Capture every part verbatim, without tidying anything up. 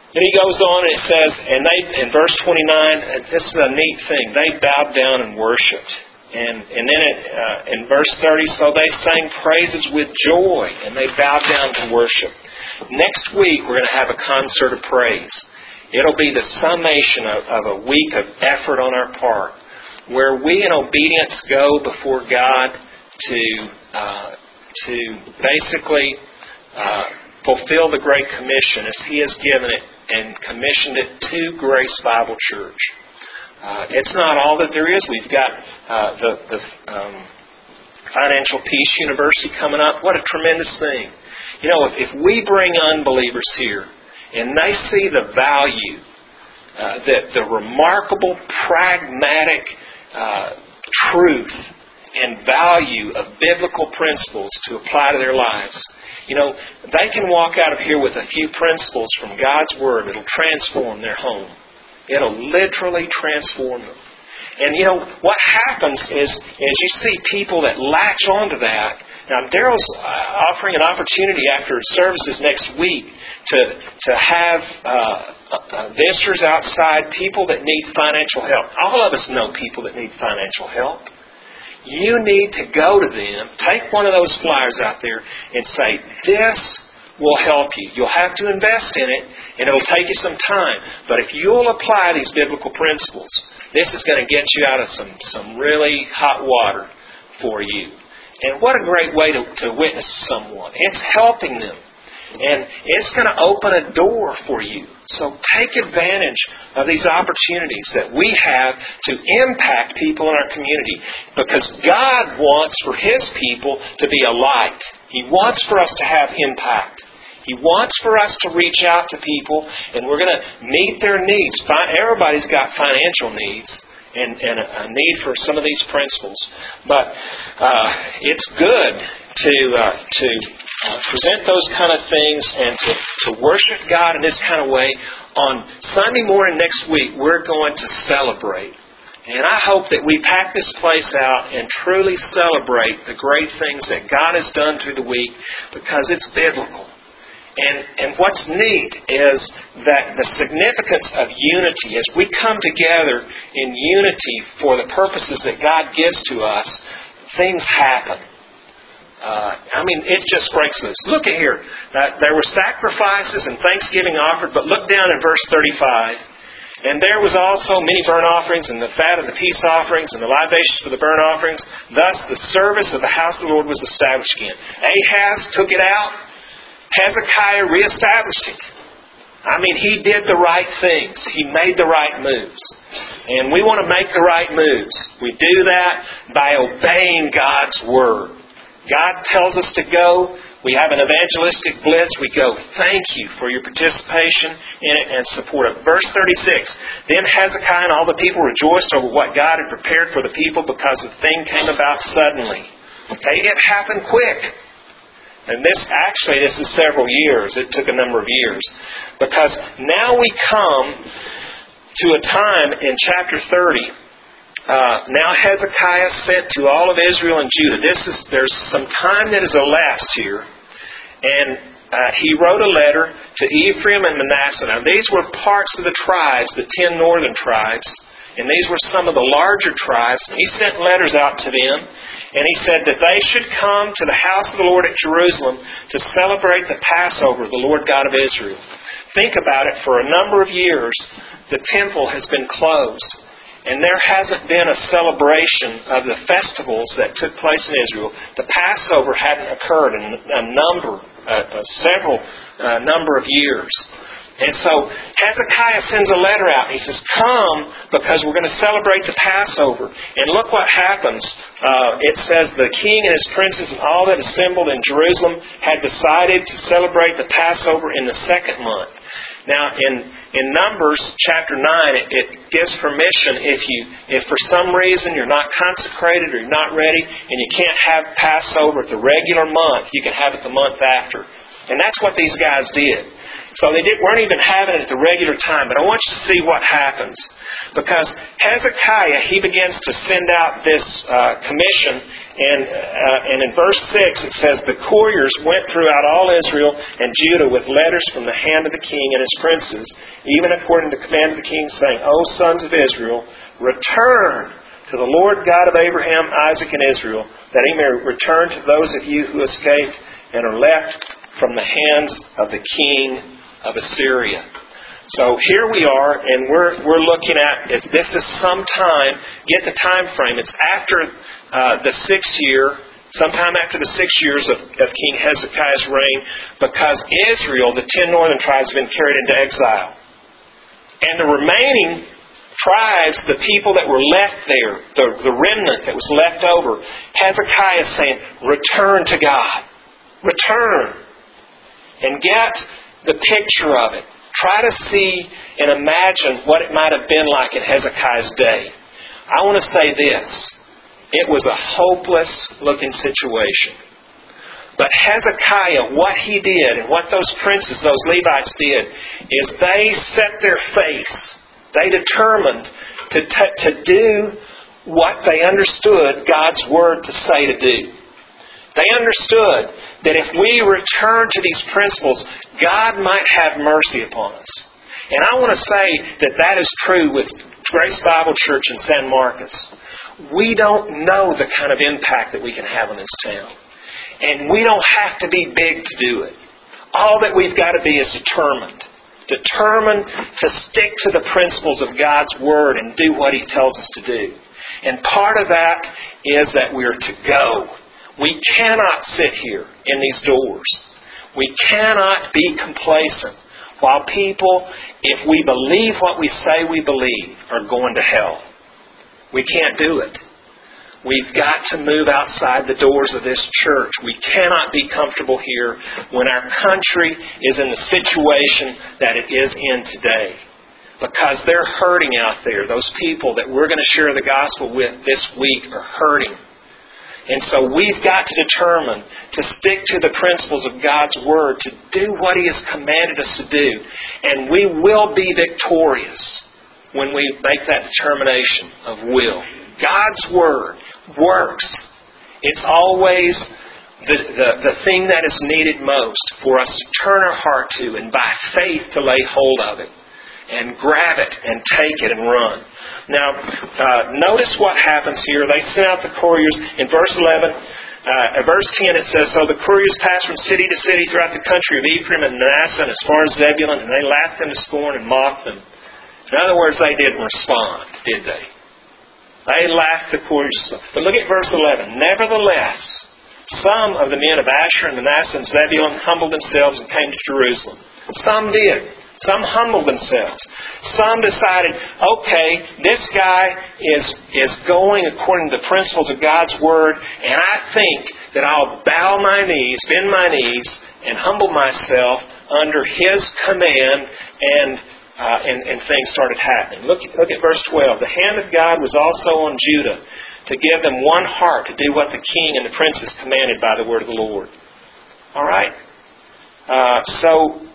Then he goes on and it says, and they in verse twenty-nine, and this is a neat thing, they bowed down and worshipped. And and then it, uh, in verse thirty, so they sang praises with joy, and they bowed down to worship. Next week, we're going to have a concert of praise. It'll be the summation of, of a week of effort on our part, where we in obedience go before God to uh, to basically uh, fulfill the Great Commission as He has given it and commissioned it to Grace Bible Church. Uh, it's not all that there is. We've got uh, the, the um, Financial Peace University coming up. What a tremendous thing. You know, if, if we bring unbelievers here and they see the value, uh, the, the remarkable, pragmatic uh, truth and value of biblical principles to apply to their lives, you know, they can walk out of here with a few principles from God's Word that'll transform their home. It'll literally transform them. And, you know, what happens is, is you see people that latch onto that. Now, Daryl's offering an opportunity after services next week to to have uh, uh, visitors outside, people that need financial help. All of us know people that need financial help. You need to go to them, take one of those flyers out there and say, this will help you. You'll have to invest in it, and it'll take you some time. But if you'll apply these biblical principles, this is going to get you out of some, some really hot water for you. And what a great way to, to witness someone. It's helping them. And it's going to open a door for you. So take advantage of these opportunities that we have to impact people in our community. Because God wants for His people to be a light. He wants for us to have impact. He wants for us to reach out to people, and we're going to meet their needs. Everybody's got financial needs and, and a need for some of these principles. But uh, it's good to uh, to uh, present those kind of things and to, to worship God in this kind of way. On Sunday morning next week, we're going to celebrate. And I hope that we pack this place out and truly celebrate the great things that God has done through the week, because it's biblical. And and what's neat is that the significance of unity, as we come together in unity for the purposes that God gives to us, things happen. Uh, I mean, it just breaks loose. Look at here. Uh, there were sacrifices and thanksgiving offered, but look down in verse thirty-five. And there was also many burnt offerings, and the fat of the peace offerings, and the libations for the burnt offerings. Thus the service of the house of the Lord was established again. Ahaz took it out. Hezekiah reestablished it. I mean, he did the right things. He made the right moves. And we want to make the right moves. We do that by obeying God's Word. God tells us to go. We have an evangelistic blitz. We go, thank you for your participation in it and support it. Verse thirty-six, then Hezekiah and all the people rejoiced over what God had prepared for the people, because the thing came about suddenly. Okay, it happened quick. And this, actually, this is several years. It took a number of years. Because now we come to a time in chapter thirty. Uh, now Hezekiah sent to all of Israel and Judah. This is there's some time that has elapsed here, and uh, he wrote a letter to Ephraim and Manasseh. Now these were parts of the tribes, the ten northern tribes, and these were some of the larger tribes. He sent letters out to them, and he said that they should come to the house of the Lord at Jerusalem to celebrate the Passover of the Lord God of Israel. Think about it. For a number of years, the temple has been closed. And there hasn't been a celebration of the festivals that took place in Israel. The Passover hadn't occurred in a number, uh, uh, several uh, number of years. And so Hezekiah sends a letter out and he says, come, because we're going to celebrate the Passover. And look what happens. Uh, it says the king and his princes and all that assembled in Jerusalem had decided to celebrate the Passover in the second month. Now, in, in Numbers chapter nine, it, it gives permission if you if for some reason you're not consecrated or you're not ready and you can't have Passover at the regular month, you can have it the month after. And that's what these guys did. So they did, weren't even having it at the regular time. But I want you to see what happens. Because Hezekiah, he begins to send out this uh, commission. And, uh, and in verse six it says, the couriers went throughout all Israel and Judah with letters from the hand of the king and his princes, even according to the command of the king, saying, O sons of Israel, return to the Lord God of Abraham, Isaac, and Israel, that he may return to those of you who escaped and are left from the hands of the king of Assyria. So here we are, and we're we're looking at it. This is sometime. Get the time frame. It's after uh, the sixth year, sometime after the six years of, of King Hezekiah's reign, because Israel, the ten northern tribes, have been carried into exile, and the remaining tribes, the people that were left there, the, the remnant that was left over, Hezekiah is saying, return to God. Return. And get the picture of it. Try to see and imagine what it might have been like in Hezekiah's day. I want to say this. It was a hopeless looking situation. But Hezekiah, what he did and what those princes, those Levites did, is they set their face. They determined to, t- to do what they understood God's Word to say to do. They understood that if we return to these principles, God might have mercy upon us. And I want to say that that is true with Grace Bible Church in San Marcos. We don't know the kind of impact that we can have on this town. And we don't have to be big to do it. All that we've got to be is determined. Determined to stick to the principles of God's Word and do what He tells us to do. And part of that is that we're to go. We cannot sit here in these doors. We cannot be complacent while people, if we believe what we say we believe, are going to hell. We can't do it. We've got to move outside the doors of this church. We cannot be comfortable here when our country is in the situation that it is in today. Because they're hurting out there. Those people that we're going to share the gospel with this week are hurting. And so we've got to determine to stick to the principles of God's Word, to do what He has commanded us to do. And we will be victorious when we make that determination of will. God's Word works. It's always the, the, the thing that is needed most for us to turn our heart to and by faith to lay hold of it and grab it and take it and run. Now, uh, notice what happens here. They sent out the couriers. In verse eleven, uh, at verse ten it says, So the couriers passed from city to city throughout the country of Ephraim and Manasseh and as far as Zebulun, and they laughed them to scorn and mocked them. In other words, they didn't respond, did they? They laughed the couriers. But look at verse eleven. Nevertheless, some of the men of Asher and Manasseh and Zebulun humbled themselves and came to Jerusalem. Some did. Some humbled themselves. Some decided, okay, this guy is, is going according to the principles of God's Word, and I think that I'll bow my knees, bend my knees, and humble myself under His command, and uh, and, and things started happening. Look, look at verse twelve. The hand of God was also on Judah to give them one heart to do what the king and the princes commanded by the word of the Lord. All right? Uh, so,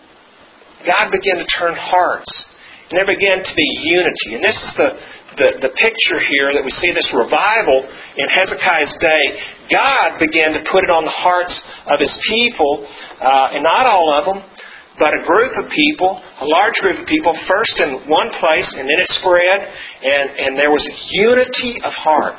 God began to turn hearts. And there began to be unity. And this is the, the, the picture here that we see this revival in Hezekiah's day. God began to put it on the hearts of His people, uh, and not all of them, but a group of people, a large group of people, first in one place, and then it spread, and, and there was unity of heart.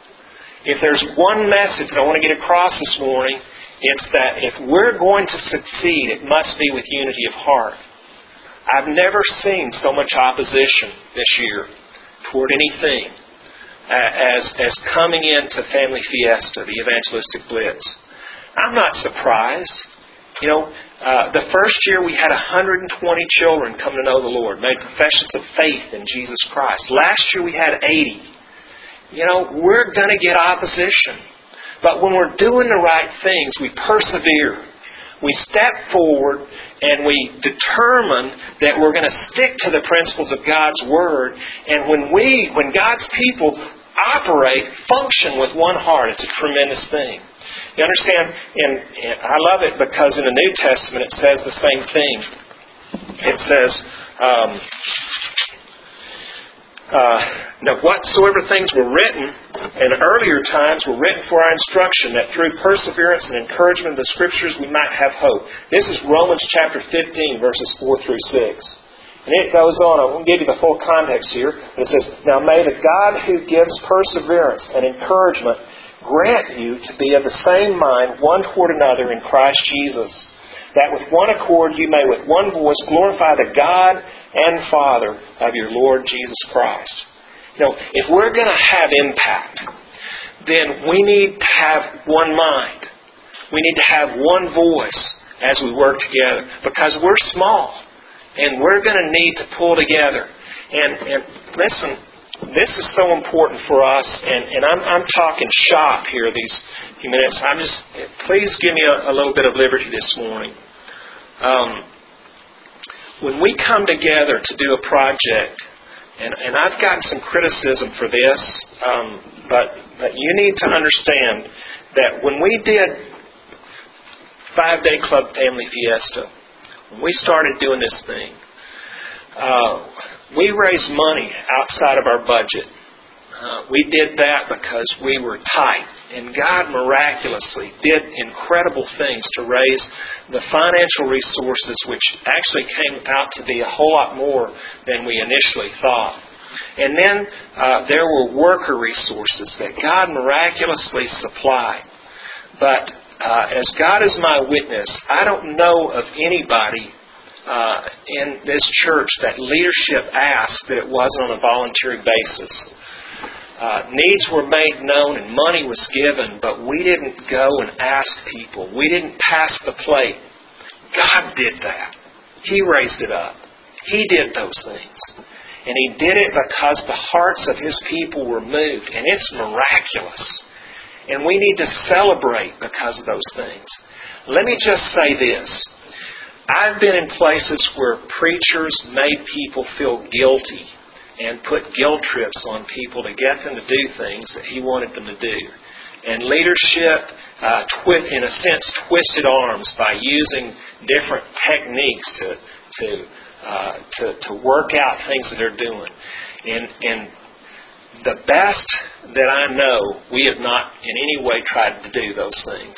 If there's one message that I want to get across this morning, it's that if we're going to succeed, it must be with unity of heart. I've never seen so much opposition this year toward anything as, as coming into Family Fiesta, the evangelistic blitz. I'm not surprised. You know, uh, the first year we had one hundred twenty children come to know the Lord, made professions of faith in Jesus Christ. Last year we had eighty. You know, we're going to get opposition. But when we're doing the right things, we persevere. We step forward and we determine that we're going to stick to the principles of God's Word. And when we, when God's people operate, function with one heart, it's a tremendous thing. You understand? And, and I love it because in the New Testament it says the same thing. It says, um, uh, now whatsoever things were written in earlier times were written for our instruction, that through perseverance and encouragement of the Scriptures we might have hope. This is Romans chapter fifteen, verses four through six. And it goes on. I won't give you the full context here. But it says, now may the God who gives perseverance and encouragement grant you to be of the same mind one toward another in Christ Jesus, that with one accord you may with one voice glorify the God and Father of your Lord Jesus Christ. You know, if we're going to have impact, then we need to have one mind. We need to have one voice as we work together, because we're small and we're going to need to pull together. And, and listen, this is so important for us, and, and I'm, I'm talking shop here these few minutes. I'm just, please give me a, a little bit of liberty this morning. Um, when we come together to do a project, and, and I've gotten some criticism for this, um, but, but you need to understand that when we did Five-Day Club Family Fiesta, when we started doing this thing, uh, we raised money outside of our budget. Uh, we did that because we were tight. And God miraculously did incredible things to raise the financial resources, which actually came out to be a whole lot more than we initially thought. And then uh, there were worker resources that God miraculously supplied. But uh, as God is my witness, I don't know of anybody uh, in this church that leadership asked that it wasn't on a voluntary basis. Uh, needs were made known and money was given, but we didn't go and ask people. We didn't pass the plate. God did that. He raised it up. He did those things. And He did it because the hearts of His people were moved. And it's miraculous. And we need to celebrate because of those things. Let me just say this. I've been in places where preachers made people feel guilty and put guilt trips on people to get them to do things that He wanted them to do. And leadership, uh, twi- in a sense, twisted arms by using different techniques to to, uh, to to work out things that they're doing. And, and the best that I know, we have not in any way tried to do those things.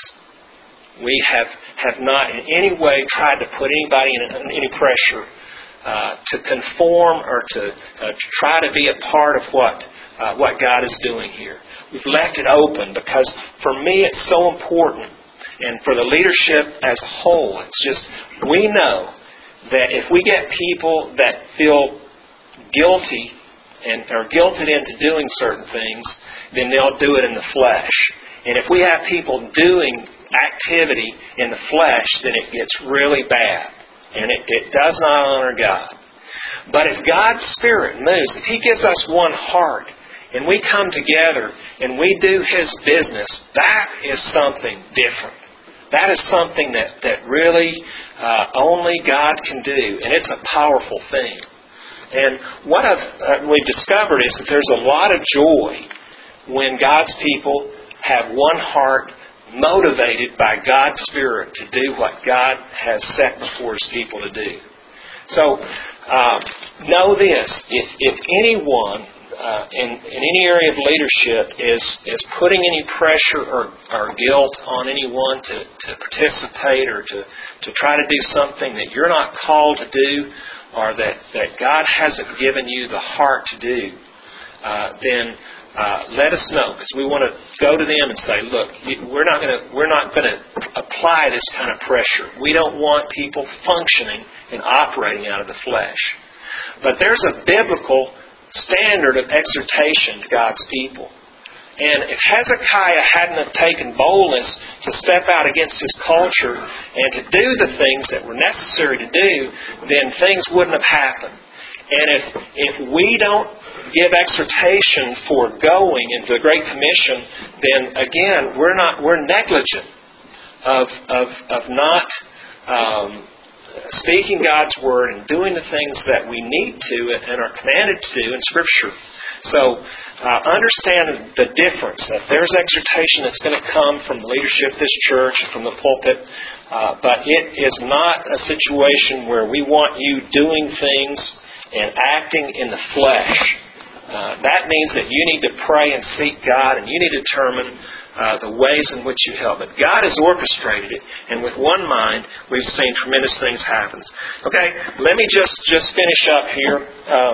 We have, have not in any way tried to put anybody in any pressure Uh, to conform or to, uh, to try to be a part of what uh, what God is doing here. We've left it open because for me it's so important, and for the leadership as a whole, it's just, we know that if we get people that feel guilty and are guilted into doing certain things, then they'll do it in the flesh. And if we have people doing activity in the flesh, then it gets really bad. And it, it does not honor God. But if God's Spirit moves, if He gives us one heart, and we come together and we do His business, that is something different. That is something that, that really uh, only God can do. And it's a powerful thing. And what I've, uh, we've discovered is that there's a lot of joy when God's people have one heart, motivated by God's Spirit to do what God has set before His people to do. So, uh, know this. If, if anyone uh, in, in any area of leadership is, is putting any pressure or, or guilt on anyone to, to participate or to, to try to do something that you're not called to do, or that, that God hasn't given you the heart to do, uh, then Uh, let us know, because we want to go to them and say, look, we're not going to we're not going to apply this kind of pressure. We don't want people functioning and operating out of the flesh. But there's a biblical standard of exhortation to God's people. And if Hezekiah hadn't have taken boldness to step out against his culture and to do the things that were necessary to do, then things wouldn't have happened. And if if we don't give exhortation for going into the Great Commission, then again we're not we're negligent of of of not um, speaking God's Word and doing the things that we need to and are commanded to do in Scripture. So uh, understand the difference. That there's exhortation that's going to come from the leadership of this church, from the pulpit, uh, but it is not a situation where we want you doing things and acting in the flesh. Uh, that means that you need to pray and seek God, and you need to determine uh, the ways in which you help. But God has orchestrated it, and with one mind, we've seen tremendous things happen. Okay, let me just, just finish up here. Um,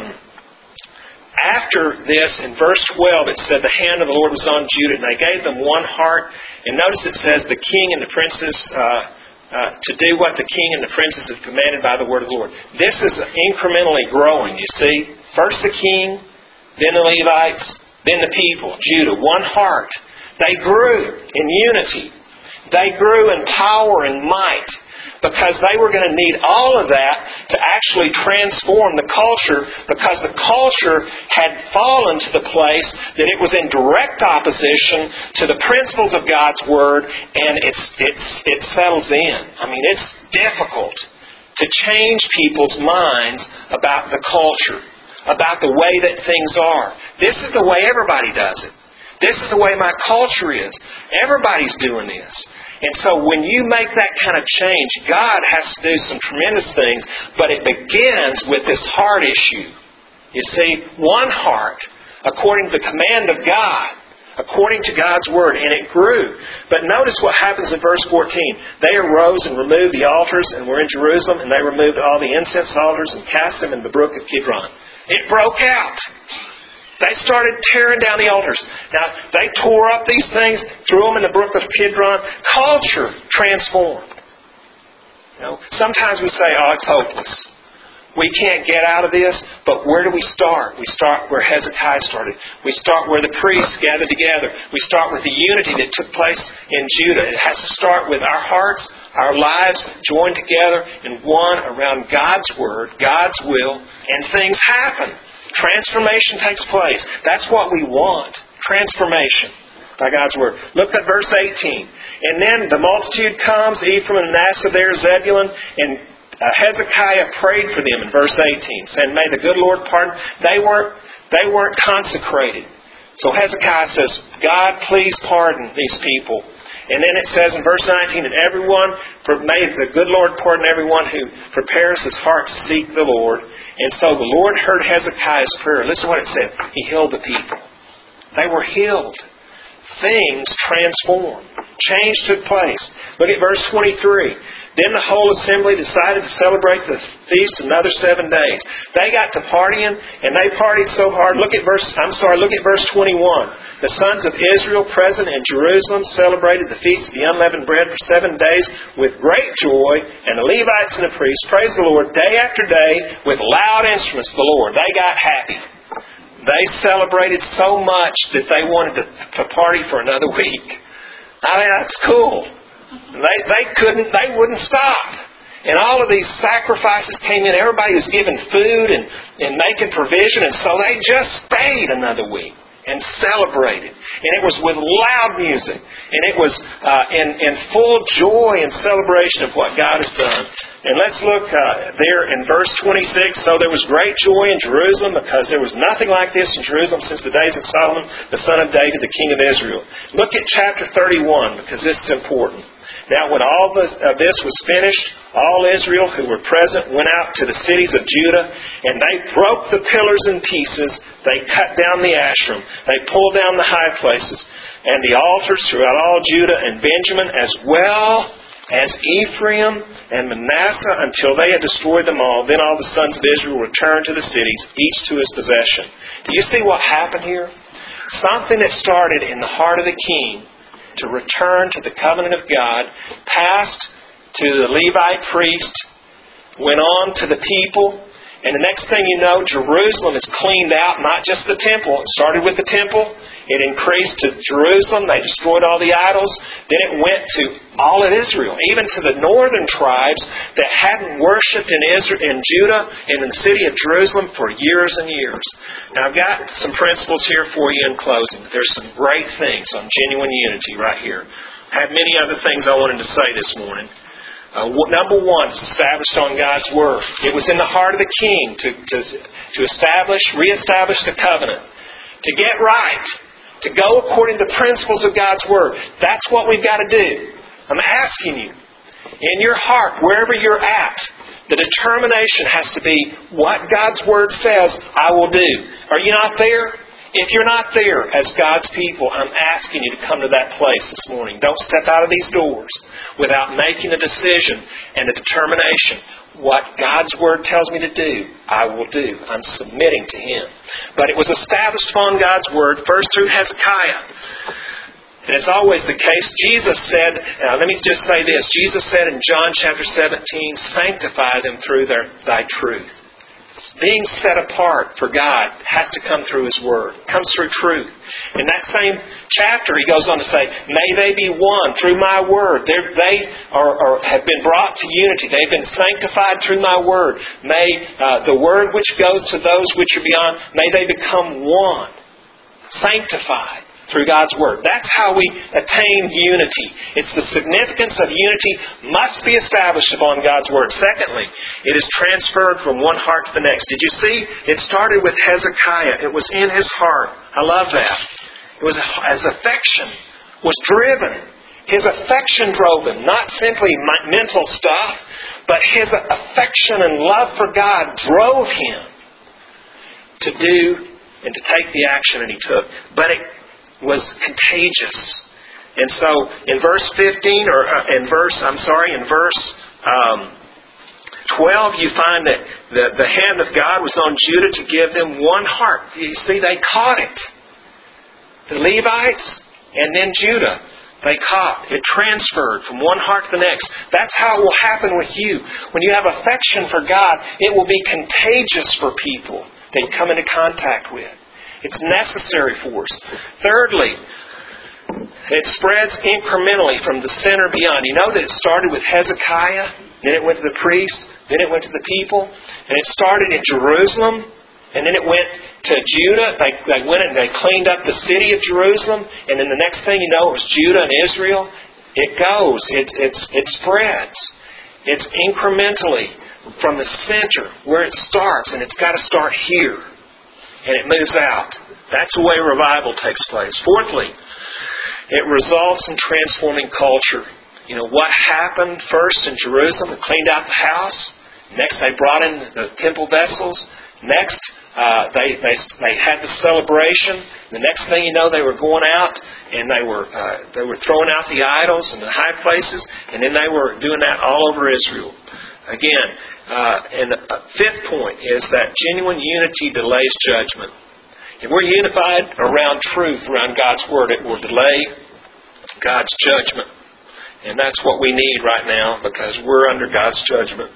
After this, in verse twelve, it said, the hand of the Lord was on Judah, and they gave them one heart. And notice it says, the king and the princes, uh, uh, to do what the king and the princes have commanded by the word of the Lord. This is incrementally growing, you see. First the king, then the Levites, then the people, Judah. One heart. They grew in unity. They grew in power and might, because they were going to need all of that to actually transform the culture, because the culture had fallen to the place that it was in direct opposition to the principles of God's Word, and it's, it's, it settles in. I mean, it's difficult to change people's minds about the culture, about the way that things are. This is the way everybody does it. This is the way my culture is. Everybody's doing this. And so when you make that kind of change, God has to do some tremendous things, but it begins with this heart issue. You see, one heart, according to the command of God, according to God's Word, and it grew. But notice what happens in verse fourteen. They arose and removed the altars and were in Jerusalem, and they removed all the incense altars and cast them in the brook of Kidron. It broke out. They started tearing down the altars. Now, they tore up these things, threw them in the brook of Kidron. Culture transformed. You know, sometimes we say, oh, it's hopeless. We can't get out of this, but where do we start? We start where Hezekiah started. We start where the priests gathered together. We start with the unity that took place in Judah. It has to start with our hearts, our lives joined together in one around God's Word, God's will, and things happen. Transformation takes place. That's what we want. Transformation by God's Word. Look at verse eighteen. And then the multitude comes, Ephraim and Manasseh there, Zebulun, and uh, Hezekiah prayed for them in verse eighteen, saying, may the good Lord pardon. They weren't, they weren't consecrated. So Hezekiah says, God, please pardon these people. And then it says in verse nineteen, and everyone, may the good Lord pardon everyone who prepares his heart to seek the Lord. And so the Lord heard Hezekiah's prayer. Listen to what it said. He healed the people. They were healed. Things transformed. Change took place. Look at verse twenty-three. Then the whole assembly decided to celebrate the feast another seven days. They got to partying, and they partied so hard. Look at verse, I'm sorry, look at verse twenty-one. The sons of Israel present in Jerusalem celebrated the feast of the unleavened bread for seven days with great joy, and the Levites and the priests praised the Lord day after day with loud instruments to the Lord. They got happy. They celebrated so much that they wanted to, to party for another week. I mean, that's cool. They they couldn't, they wouldn't stop. And all of these sacrifices came in. Everybody was given food and, and making provision. And so they just stayed another week and celebrated. And it was with loud music. And it was uh, in, in full joy and celebration of what God has done. And let's look uh, there in verse twenty-six. So there was great joy in Jerusalem, because there was nothing like this in Jerusalem since the days of Solomon, the son of David, the king of Israel. Look at chapter thirty-one, because this is important. Now when all of this was finished, all Israel who were present went out to the cities of Judah, and they broke the pillars in pieces. They cut down the Asherim. They pulled down the high places and the altars throughout all Judah and Benjamin, as well as Ephraim and Manasseh, until they had destroyed them all. Then all the sons of Israel returned to the cities, each to his possession. Do you see what happened here? Something that started in the heart of the king to return to the covenant of God, passed to the Levite priest, went on to the people, and the next thing you know, Jerusalem is cleaned out, not just the temple. It started with the temple. It increased to Jerusalem. They destroyed all the idols. Then it went to all of Israel, even to the northern tribes that hadn't worshipped in Israel, in Judah, and in the city of Jerusalem for years and years. Now, I've got some principles here for you in closing. There's some great things on genuine unity right here. I have many other things I wanted to say this morning. Uh, number one, it's established on God's Word. It was in the heart of the king to, to, to establish, reestablish the covenant. to get right, to go according to the principles of God's Word. That's what we've got to do. I'm asking you, in your heart, wherever you're at, the determination has to be what God's Word says, I will do. Are you not there? If you're not there as God's people, I'm asking you to come to that place this morning. Don't step out of these doors without making a decision and a determination. What God's Word tells me to do, I will do. I'm submitting to Him. But it was established upon God's Word, first through Hezekiah. And it's always the case. Jesus said, uh, let me just say this. Jesus said in John chapter seventeen, sanctify them through their, thy truth. Being set apart for God has to come through His Word. It comes through truth. In that same chapter, He goes on to say, may they be one through my Word. They're, they are, are, have been brought to unity. They've been sanctified through my Word. May uh, the Word which goes to those which are beyond, may they become one. Sanctified through God's Word. That's how we attain unity. It's the significance of unity must be established upon God's Word. Secondly, it is transferred from one heart to the next. Did you see? It started with Hezekiah. It was in his heart. I love that. It was his affection was driven. His affection drove him. Not simply mental stuff, but his affection and love for God drove him to do and to take the action that he took. But it was contagious. And so in verse fifteen, or uh, in verse, I'm sorry, in verse um, twelve, you find that the, the hand of God was on Judah to give them one heart. You see, they caught it. The Levites and then Judah, they caught. It transferred from one heart to the next. That's how it will happen with you. When you have affection for God, it will be contagious for people that you come into contact with. It's necessary for us. Thirdly, it spreads incrementally from the center beyond. You know that it started with Hezekiah, then it went to the priest, then it went to the people, and it started in Jerusalem, and then it went to Judah. They, they went and they cleaned up the city of Jerusalem, and then the next thing you know, it was Judah and Israel. It goes. It, it's, it spreads. It's incrementally from the center where it starts, and it's got to start here. And it moves out. That's the way revival takes place. Fourthly, it results in transforming culture. You know, what happened first in Jerusalem? They cleaned out the house. Next, they brought in the temple vessels. Next, uh, they, they they had the celebration. The next thing you know, they were going out and they were uh, they were throwing out the idols and the high places, and then they were doing that all over Israel. Again, uh, and the fifth point is that genuine unity delays judgment. If we're unified around truth, around God's Word, it will delay God's judgment. And that's what we need right now because we're under God's judgment.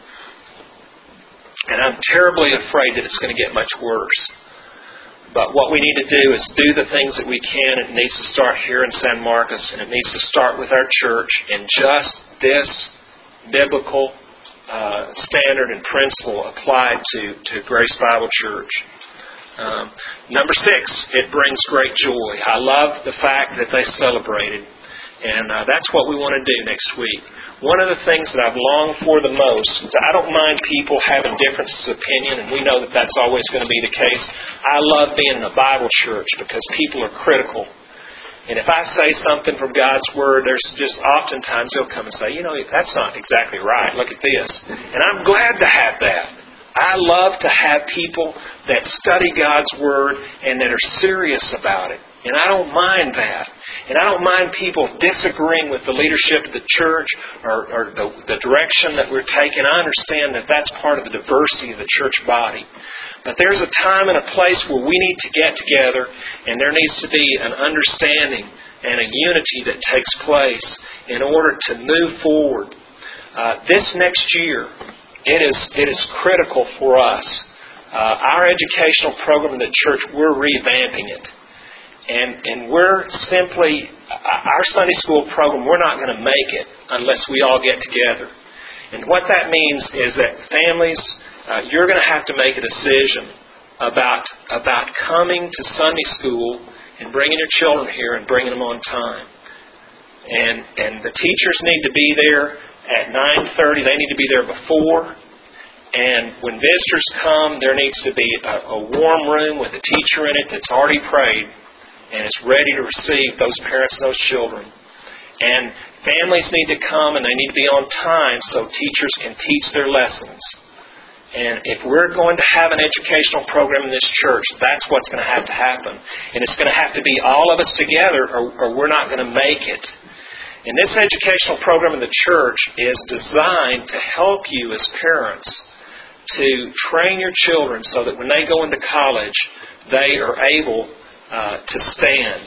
And I'm terribly afraid that it's going to get much worse. But what we need to do is do the things that we can. It needs to start here in San Marcos, and it needs to start with our church and just this biblical Uh, standard and principle applied to, to Grace Bible Church. Um, number six, it brings great joy. I love the fact that they celebrated. And uh, that's what we want to do next week. One of the things that I've longed for the most, I don't mind people having differences of opinion, and we know that that's always going to be the case. I love being in a Bible church because people are critical. And if I say something from God's Word, there's just oftentimes they'll come and say, you know, that's not exactly right. Look at this. And I'm glad to have that. I love to have people that study God's Word and that are serious about it. And I don't mind that. And I don't mind people disagreeing with the leadership of the church or, or the, the direction that we're taking. I understand that that's part of the diversity of the church body. But there's a time and a place where we need to get together, and there needs to be an understanding and a unity that takes place in order to move forward. Uh, this next year, it is it is critical for us. Uh, our educational program in the church, we're revamping it. And, and we're simply, our Sunday school program, we're not going to make it unless we all get together. And what that means is that families, uh, you're going to have to make a decision about about coming to Sunday school and bringing your children here and bringing them on time. And and the teachers need to be there at nine thirty. They need to be there before. And when visitors come, there needs to be a, a warm room with a teacher in it that's already prayed and is ready to receive those parents and those children. And families need to come and they need to be on time so teachers can teach their lessons. And if we're going to have an educational program in this church, that's what's going to have to happen. And it's going to have to be all of us together or, or we're not going to make it. And this educational program in the church is designed to help you as parents to train your children so that when they go into college, they are able uh, to stand.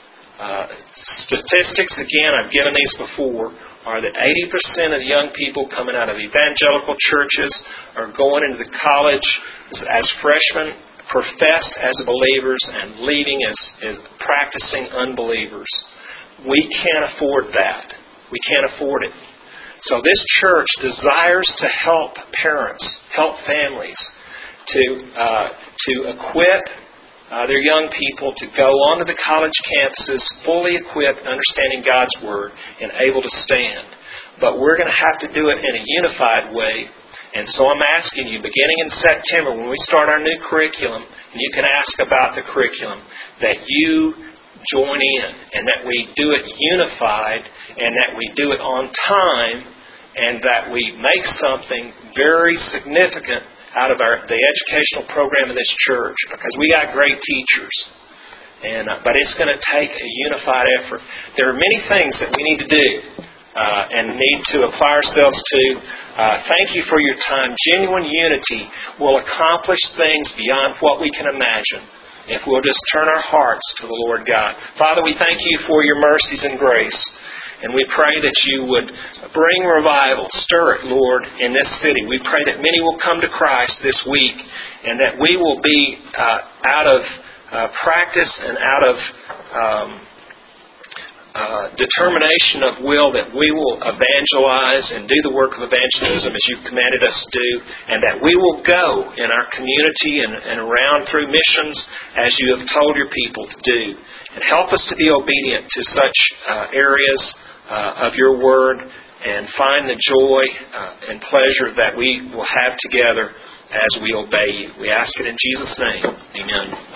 Uh, statistics, again, I've given these before, are that eighty percent of the young people coming out of evangelical churches are going into the college as, as freshmen, professed as believers, and leaving as, as practicing unbelievers. We can't afford that. We can't afford it. So this church desires to help parents, help families to uh, to equip uh, their young people to go onto the college campuses fully equipped, understanding God's Word, and able to stand. But we're going to have to do it in a unified way. And so I'm asking you, beginning in September, when we start our new curriculum, and you can ask about the curriculum, that you join in, and that we do it unified, and that we do it on time, and that we make something very significant out of our the educational program of this church, because we got great teachers. And uh, but it's going to take a unified effort. There are many things that we need to do uh, and need to apply ourselves to. Uh, thank you for your time. Genuine unity will accomplish things beyond what we can imagine if we'll just turn our hearts to the Lord God. Father, we thank you for your mercies and grace. And we pray that you would bring revival, stir it, Lord, in this city. We pray that many will come to Christ this week and that we will be uh, out of uh, practice and out of um, uh, determination of will that we will evangelize and do the work of evangelism as you've commanded us to do, and that we will go in our community and, and around through missions as you have told your people to do. And help us to be obedient to such uh, areas uh, of your word and find the joy uh, and pleasure that we will have together as we obey you. We ask it in Jesus' name. Amen.